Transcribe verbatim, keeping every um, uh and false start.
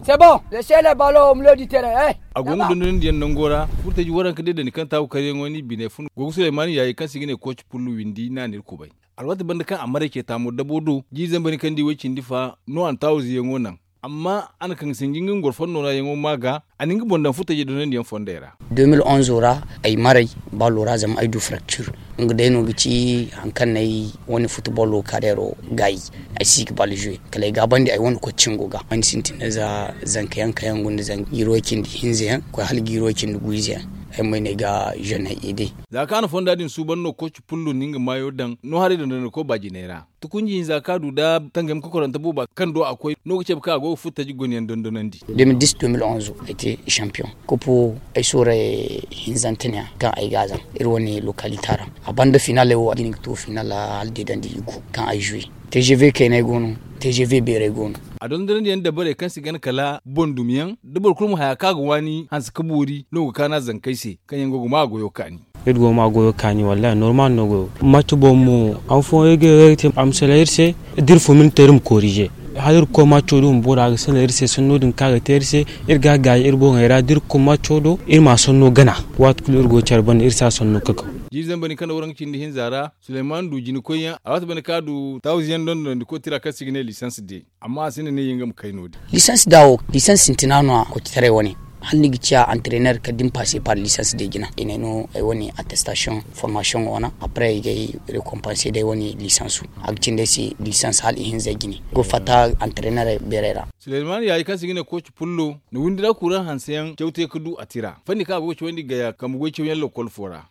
C'est bon, laissez les ballons au milieu du terrain. Eh? A gongo don diyan nangora furta ji waran kade da ni kan tawo kare ngoni bine fun gogo Suleimani yayi kan sigine coach pullu windi na nir kubai alwata banda kan amare ke tamo dabodo ji zambani kan di wacin difa no an tawo ziye ngonan amma an kan singin gorfon no na yango maga aninga bondan futa ji don diyan fondera deux mille onze ora ay marai ba lora zam ay du fracture ngde no gici hankan nay woni football lo kadero gai ay sik bal jouer kale ga bandi ay woni ko cingoga an sintin za zanka yanka yangun zan girokin di hinze ko hal girokin di guize ay mai ne ga jeune ide za ka na fonda din su banno coach pullu ninga mayo dan no hari dan ko bajinera tukunji za ka du da tangam ko koranta buba kan do akwai no ce ka go futa ji goniyan dondonandi deux mille dix deux mille onze était champion kopo ay sore hinzantenia kan ay gazan irwoni localitara abanda finale wo gini to finala alde dandi igu kan ay jouer T G V kene gono T G V bere gono a don dan yan da bare kan sigan kala bondumiyan dubur kulmu haya kaga wani hans kaburi no kana zankaise kan yango guma goyo kani edgo ma goyo kani wallahi normal no go matu bomu an fo yege te am selerse dir fu min terum corriger hadir ko macho dum bora ga selerse sunno din kaga terse irga ga irbo ngaira dir ko macho do irma sonno gana wat kulur go charban irsa sonno kaka jizan bani kana wurin cin dihin zara Suleiman du jini koyan a wata bani kadu thousand don don ko tira ka signe license de amma asine ne yingam kaino de licence dawo licence sintinano ko tare woni hanni gicha entraîneur ka dim passer par licence de gina ineno ay woni attestation formation ona après gay récompenser de woni licence agtinde si licence hal hin zagini go fata entraîneur berera Suleiman yayi kan signe coach pullo no windira kuran hansiyan kyaute kudu atira fanni ka go wandi ga kamugo ciwen lokol fora